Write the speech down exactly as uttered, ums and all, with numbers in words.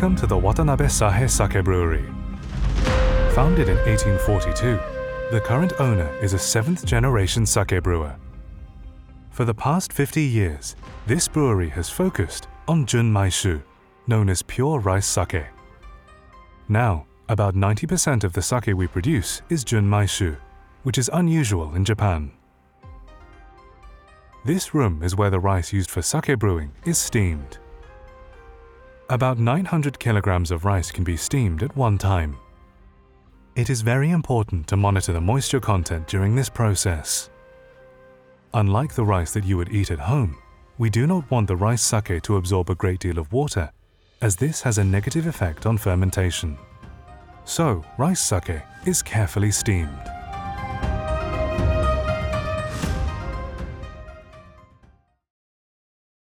Welcome to the Watanabe Sahe Sake Brewery. Founded in eighteen forty-two, the current owner is a seventh generation sake brewer. For the past fifty years, this brewery has focused on Junmaishu, known as pure rice sake. Now, about ninety percent of the sake we produce is Junmaishu, which is unusual in Japan. This room is where the rice used for sake brewing is steamed. About nine hundred kilograms of rice can be steamed at one time. It is very important to monitor the moisture content during this process. Unlike the rice that you would eat at home, we do not want the rice sake to absorb a great deal of water, as this has a negative effect on fermentation. So, rice sake is carefully steamed.